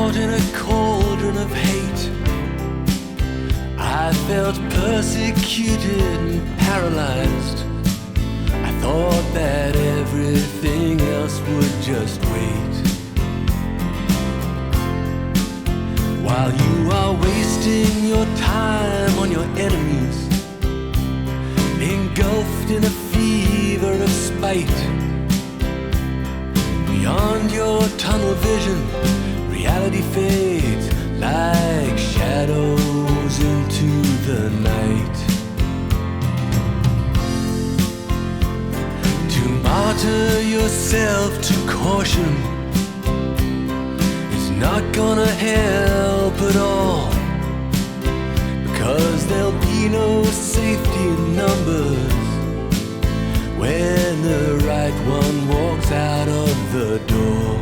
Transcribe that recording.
Caught in a cauldron of hate, I felt persecuted and paralyzed. I thought that everything else would just wait. While you are wasting your time on your enemies, engulfed in a fever of spite. Beyond your tunnel vision, reality fades like shadows into the night. To martyr yourself to caution is not gonna help at all, because there'll be no safety in numbers when the right one walks out of the door.